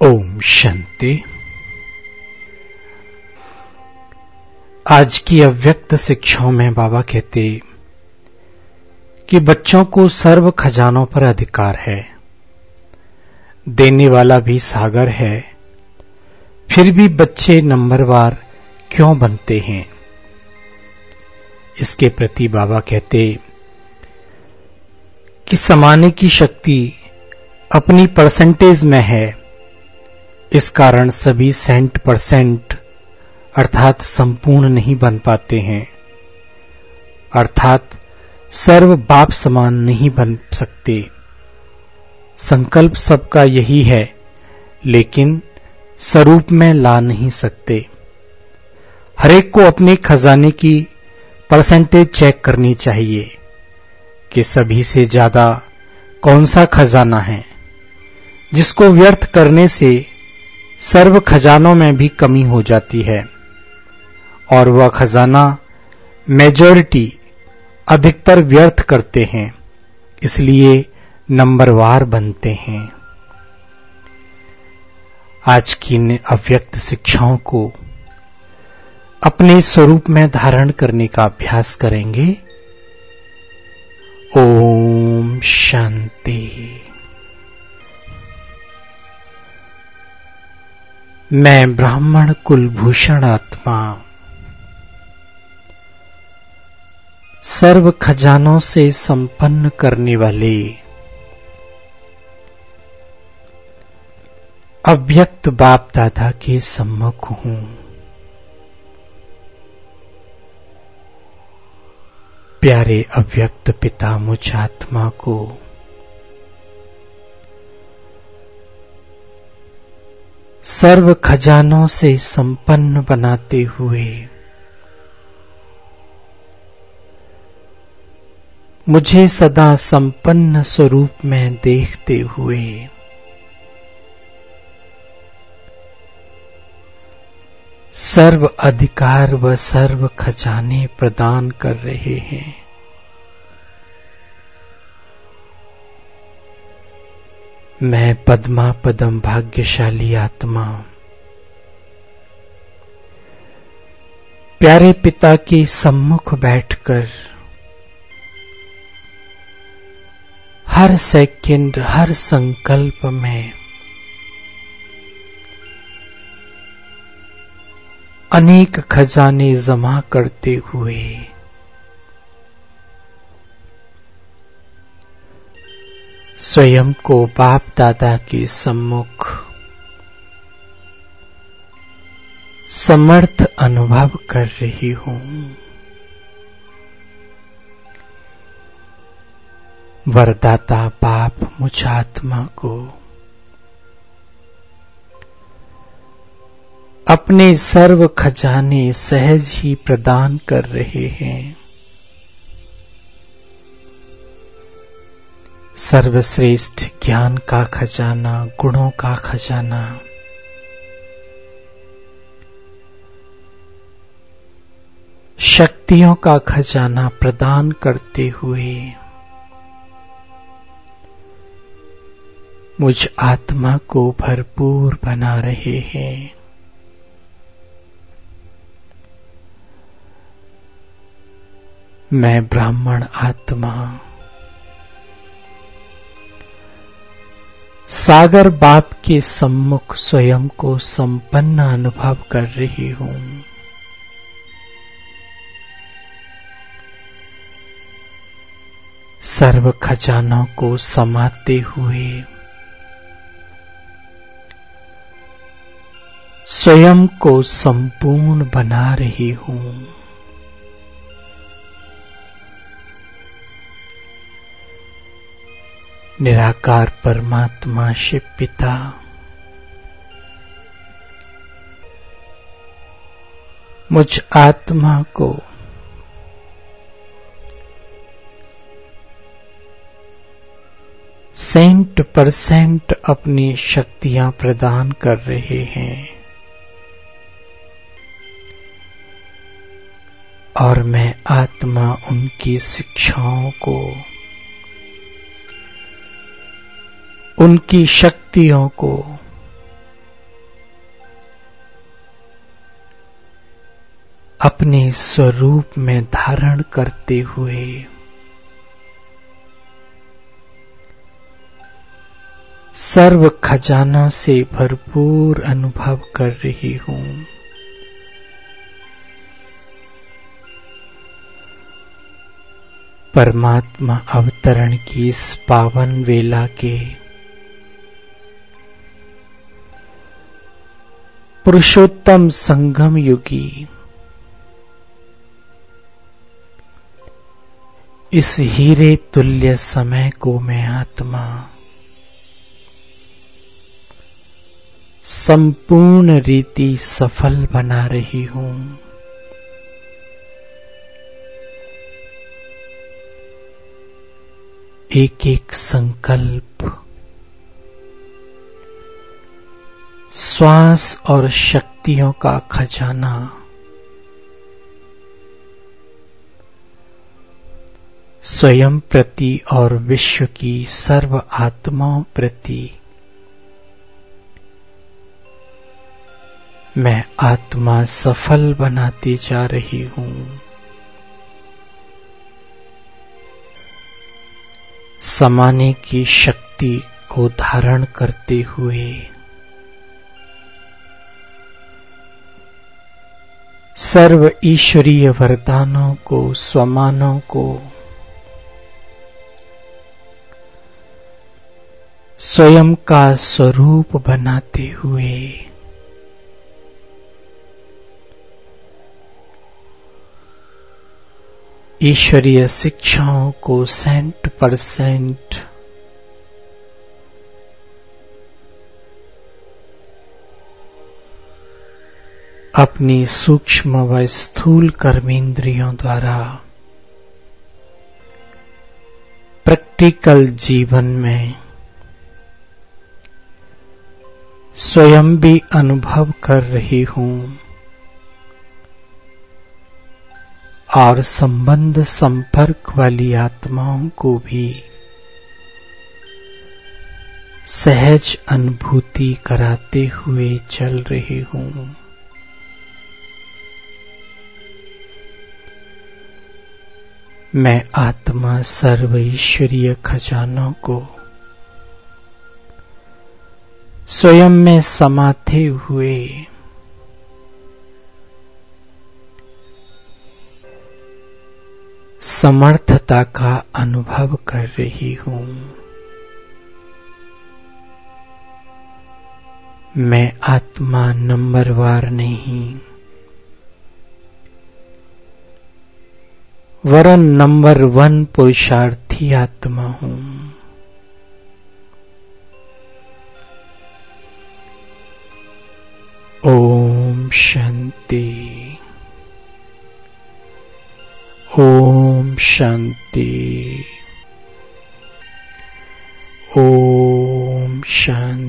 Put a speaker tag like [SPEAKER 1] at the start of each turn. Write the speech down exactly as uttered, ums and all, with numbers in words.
[SPEAKER 1] ओम शांति। आज की अव्यक्त शिक्षाओं में बाबा कहते कि बच्चों को सर्व खजानों पर अधिकार है, देने वाला भी सागर है, फिर भी बच्चे नंबरवार क्यों बनते हैं। इसके प्रति बाबा कहते कि समाने की शक्ति अपनी परसेंटेज में है, इस कारण सभी सेंट परसेंट अर्थात संपूर्ण नहीं बन पाते हैं, अर्थात सर्व बाप समान नहीं बन सकते। संकल्प सबका यही है, लेकिन स्वरूप में ला नहीं सकते। हरेक को अपने खजाने की परसेंटेज चेक करनी चाहिए कि सभी से ज्यादा कौन सा खजाना है, जिसको व्यर्थ करने से सर्व खजानों में भी कमी हो जाती है और वह खजाना मेजॉरिटी अधिकतर व्यर्थ करते हैं, इसलिए नंबरवार बनते हैं। आज की इन अव्यक्त शिक्षाओं को अपने स्वरूप में धारण करने का अभ्यास करेंगे। ओम शांति। मैं ब्राह्मण कुलभूषण आत्मा सर्व खजानों से संपन्न करने वाले अव्यक्त बाप दादा के सम्मुख हूं। प्यारे अव्यक्त पिता मुझ आत्मा को सर्व खजानों से संपन्न बनाते हुए मुझे सदा संपन्न स्वरूप में देखते हुए सर्व अधिकार व सर्व खजाने प्रदान कर रहे हैं। मैं पद्मा पदम भाग्यशाली आत्मा प्यारे पिता के सम्मुख बैठकर हर सेकंड हर संकल्प में अनेक खजाने जमा करते हुए स्वयं को बाप दादा के सम्मुख समर्थ अनुभव कर रही हूं। वरदाता बाप मुझ आत्मा को अपने सर्व खजाने सहज ही प्रदान कर रहे हैं। सर्वश्रेष्ठ ज्ञान का खजाना, गुणों का खजाना, शक्तियों का खजाना प्रदान करते हुए मुझ आत्मा को भरपूर बना रहे हैं। मैं ब्राह्मण आत्मा सागर बाप के सम्मुख स्वयं को संपन्न अनुभव कर रही हूं। सर्व खजानों को समाते हुए स्वयं को संपूर्ण बना रही हूं। निराकार परमात्मा शिव पिता मुझ आत्मा को सेंट परसेंट अपनी शक्तियां प्रदान कर रहे हैं और मैं आत्मा उनकी शिक्षाओं को, उनकी शक्तियों को अपने स्वरूप में धारण करते हुए सर्व खजाना से भरपूर अनुभव कर रही हूं। परमात्मा अवतरण की इस पावन वेला के पुरुषोत्तम संगम युगी इस हीरे तुल्य समय को मैं आत्मा संपूर्ण रीति सफल बना रही हूं। एक एक संकल्प श्वास और शक्तियों का खजाना स्वयं प्रति और विश्व की सर्व आत्माओं प्रति मैं आत्मा सफल बनाती जा रही हूं। समाने की शक्ति को धारण करते हुए सर्व ईश्वरीय वरदानों को स्वमानों को स्वयं का स्वरूप बनाते हुए ईश्वरीय शिक्षाओं को सेंट परसेंट अपनी सूक्ष्म व स्थूल कर्मेंद्रियों द्वारा प्रैक्टिकल जीवन में स्वयं भी अनुभव कर रही हूं और संबंध संपर्क वाली आत्माओं को भी सहज अनुभूति कराते हुए चल रही हूं। मैं आत्मा सर्व ईश्वरीय खजानों को स्वयं में समाते हुए समर्थता का अनुभव कर रही हूं। मैं आत्मा नंबरवार नहीं वरन नंबर वन पुरुषार्थी आत्मा हूं। ओम शांति। ओम शांति। ओम शांति।